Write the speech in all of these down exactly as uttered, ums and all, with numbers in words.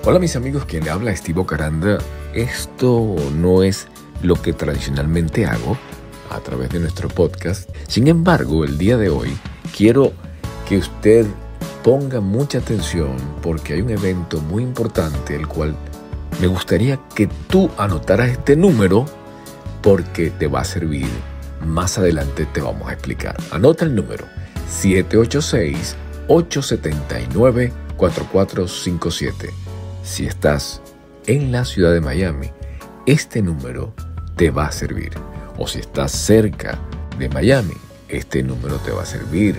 Hola mis amigos, quien le habla Estivo Caranda. Esto no es lo que tradicionalmente hago a través de nuestro podcast. Sin embargo, el día de hoy quiero que usted ponga mucha atención porque hay un evento muy importante el cual me gustaría que tú anotaras este número porque te va a servir. Más adelante te vamos a explicar. Anota el número siete ocho seis, ocho siete nueve, cuatro cuatro cinco siete. Si estás en la ciudad de Miami, este número te va a servir. O si estás cerca de Miami, este número te va a servir.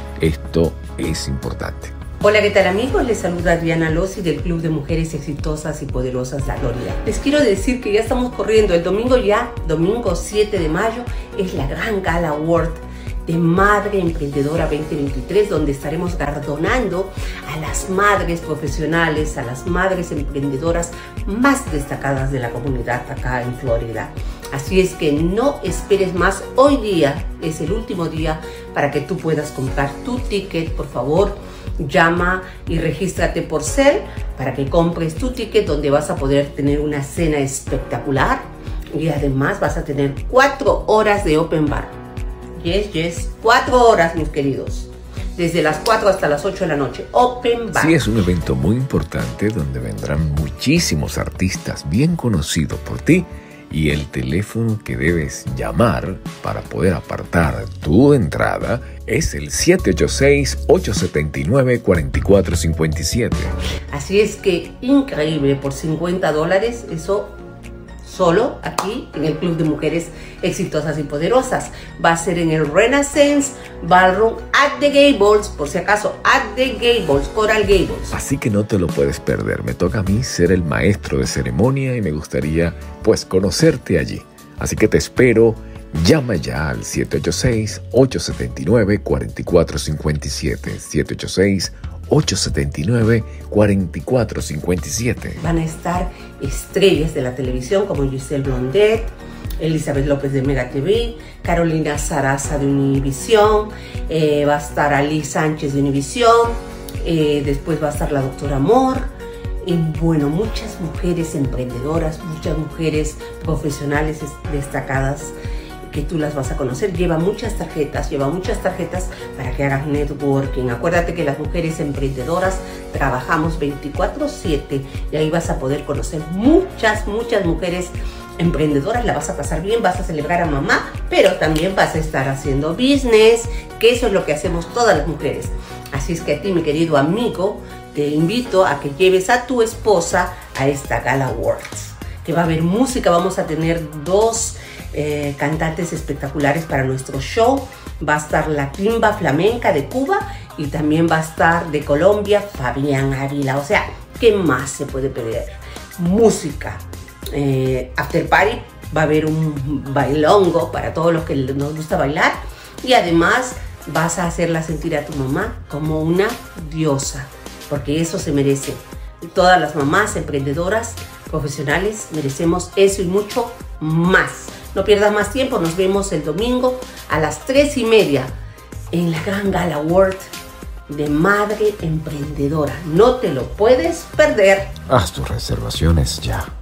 Esto es importante. Hola, ¿qué tal amigos? Les saluda Adriana Lossi del Club de Mujeres Exitosas y Poderosas La Gloria. Les quiero decir que ya estamos corriendo. El domingo ya, domingo siete de mayo, es la gran Gala Award de Madre Emprendedora veinte veintitrés, donde estaremos galardonando a las madres profesionales, a las madres emprendedoras más destacadas de la comunidad acá en Florida. Así es que no esperes más. Hoy día es el último día para que tú puedas comprar tu ticket. Por favor, llama y regístrate por Zelle para que compres tu ticket, donde vas a poder tener una cena espectacular y además vas a tener cuatro horas de open bar. Yes, yes, cuatro horas, mis queridos. Desde las cuatro hasta las ocho de la noche. Open bar. Sí, es un evento muy importante donde vendrán muchísimos artistas bien conocidos por ti. Y el teléfono que debes llamar para poder apartar tu entrada es el siete ocho seis, ocho siete nueve, cuatro cuatro cinco siete. Así es que increíble, por cincuenta dólares, eso solo aquí en el Club de Mujeres Exitosas y Poderosas. Va a ser en el Renaissance Ballroom at the Gables, por si acaso, at the Gables, Coral Gables. Así que no te lo puedes perder. Me toca a mí ser el maestro de ceremonia y me gustaría, pues, conocerte allí. Así que te espero. Llama ya al siete ocho seis, ocho siete nueve, cuatro cuatro cinco siete. siete ocho seis, ocho siete nueve, cuatro cuatro cinco siete. Van a estar estrellas de la televisión como Giselle Blondet, Elizabeth López de Mega T V, Carolina Sarasa de Univisión, eh, va a estar Ali Sánchez de Univisión, eh, después va a estar la doctora Amor, y bueno, muchas mujeres emprendedoras, muchas mujeres profesionales destacadas que tú las vas a conocer. Lleva muchas tarjetas, lleva muchas tarjetas para que hagas networking. Acuérdate que las mujeres emprendedoras trabajamos veinticuatro siete y ahí vas a poder conocer muchas, muchas mujeres emprendedoras. La vas a pasar bien, vas a celebrar a mamá, pero también vas a estar haciendo business, que eso es lo que hacemos todas las mujeres. Así es que a ti, mi querido amigo, te invito a que lleves a tu esposa a esta Gala Awards, que va a haber música. Vamos a tener dos Eh, cantantes espectaculares para nuestro show. Va a estar la Timba Flamenca de Cuba y también va a estar de Colombia Fabián Ávila. O sea, ¿qué más se puede pedir? Música, eh, after party, va a haber un bailongo para todos los que nos gusta bailar y además vas a hacerla sentir a tu mamá como una diosa, porque eso se merece. Todas las mamás emprendedoras profesionales merecemos eso y mucho más. No pierdas más tiempo, nos vemos el domingo a las tres y media en la Gran Gala Award de Madre Emprendedora. No te lo puedes perder. Haz tus reservaciones ya.